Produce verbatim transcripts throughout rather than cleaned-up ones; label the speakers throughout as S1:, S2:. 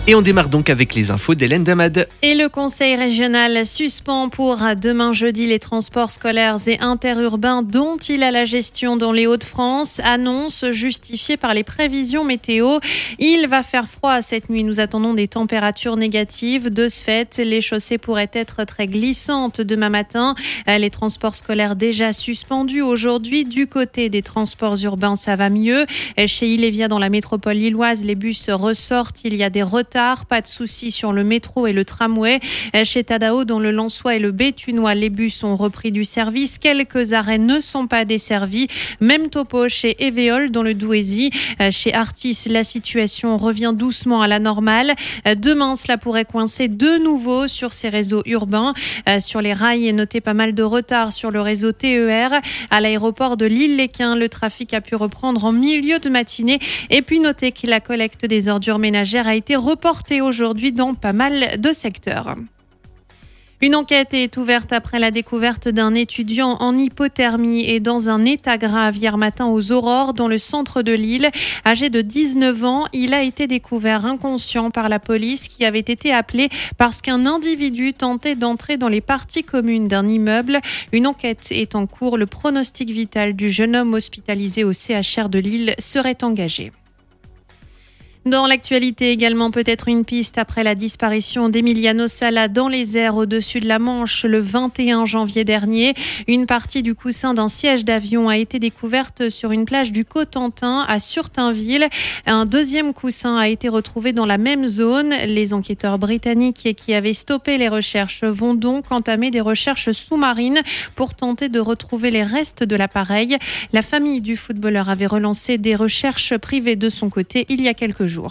S1: Et on démarre donc avec les infos d'Hélène Damad.
S2: Et le conseil régional suspend pour demain jeudi les transports scolaires et interurbains dont il a la gestion dans les Hauts-de-France. Annonce justifiée par les prévisions météo. Il va faire froid cette nuit. Nous attendons des températures négatives. De ce fait, les chaussées pourraient être très glissantes demain matin. Les transports scolaires déjà suspendus aujourd'hui. Du côté des transports urbains, ça va mieux. Chez Ilévia, dans la métropole lilloise, les bus ressortent. Il y a des retards. Pas de soucis sur le métro et le tramway. Chez Tadao, dans le Lensois et le Béthunois, les bus ont repris du service. Quelques arrêts ne sont pas desservis. Même topo chez Évéole, dans le Douaisis. Chez Artis, la situation revient doucement à la normale. Demain, cela pourrait coincer de nouveau sur ces réseaux urbains. Sur les rails, notez pas mal de retard sur le réseau T E R. À l'aéroport de Lille-Léquin, le trafic a pu reprendre en milieu de matinée. Et puis, notez que la collecte des ordures ménagères a été reportée aujourd'hui dans pas mal de secteurs. Une enquête est ouverte après la découverte d'un étudiant en hypothermie et dans un état grave hier matin aux Aurores, dans le centre de Lille. Âgé de dix-neuf ans, il a été découvert inconscient par la police qui avait été appelée parce qu'un individu tentait d'entrer dans les parties communes d'un immeuble. Une enquête est en cours. Le pronostic vital du jeune homme hospitalisé au C H R de Lille serait engagé. Dans l'actualité également, peut-être une piste après la disparition d'Emiliano Sala dans les airs au-dessus de la Manche le vingt et un janvier dernier. Une partie du coussin d'un siège d'avion a été découverte sur une plage du Cotentin à Surtainville. Un deuxième coussin a été retrouvé dans la même zone. Les enquêteurs britanniques qui avaient stoppé les recherches vont donc entamer des recherches sous-marines pour tenter de retrouver les restes de l'appareil. La famille du footballeur avait relancé des recherches privées de son côté il y a quelques jours.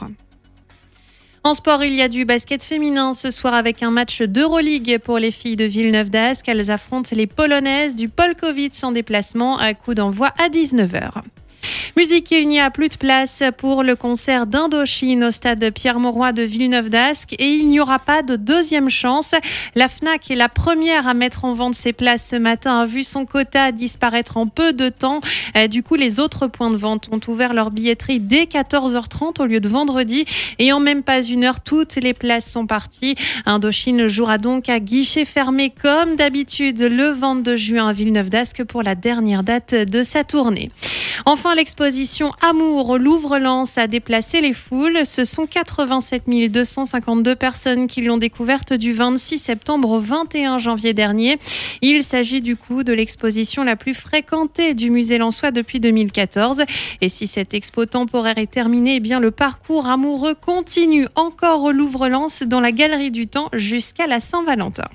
S2: En sport, il y a du basket féminin ce soir avec un match d'Euroleague pour les filles de Villeneuve d'Ascq. Elles affrontent les Polonaises du Polkowice en déplacement. À coup d'envoi à dix-neuf heures. Musique, il n'y a plus de place pour le concert d'Indochine au stade Pierre-Mauroy de Villeneuve d'Ascq et il n'y aura pas de deuxième chance. La Fnac est la première à mettre en vente ses places ce matin, a vu son quota disparaître en peu de temps. Du coup, les autres points de vente ont ouvert leur billetterie dès quatorze heures trente au lieu de vendredi et en même pas une heure, toutes les places sont parties. Indochine jouera donc à guichet fermé comme d'habitude le vingt-deux juin à Villeneuve d'Ascq pour la dernière date de sa tournée. Enfin, l'exposition Amour Louvre-Lens a déplacé les foules. Ce sont quatre-vingt-sept mille deux cent cinquante-deux personnes qui l'ont découverte du vingt-six septembre au vingt et un janvier dernier. Il s'agit du coup de l'exposition la plus fréquentée du musée lensois depuis deux mille quatorze. Et si cette expo temporaire est terminée, eh bien le parcours amoureux continue encore au Louvre-Lens dans la Galerie du Temps jusqu'à la Saint-Valentin.